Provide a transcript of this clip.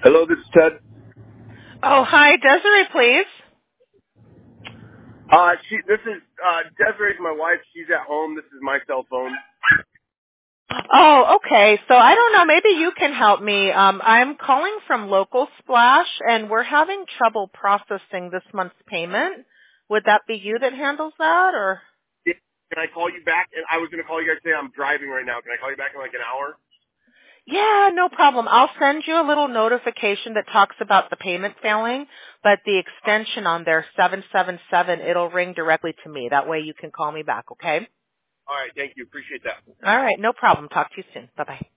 Hello, this is Ted. Oh, hi, Desiree, please. This is Desiree's my wife. She's at home. This is my cell phone. Oh, okay. So I don't know. Maybe you can help me. I'm calling from Local Splash, and we're having trouble processing this month's payment. Would that be you that handles that, or? Can I call you back? And I was going to call you guys today. I'm driving right now. Can I call you back in like an hour? Yeah, no problem. I'll send you a little notification that talks about the payment failing, but the extension on there, 777, it'll ring directly to me. That way you can call me back, okay? All right. Thank you. Appreciate that. All right, no problem. Talk to you soon. Bye-bye.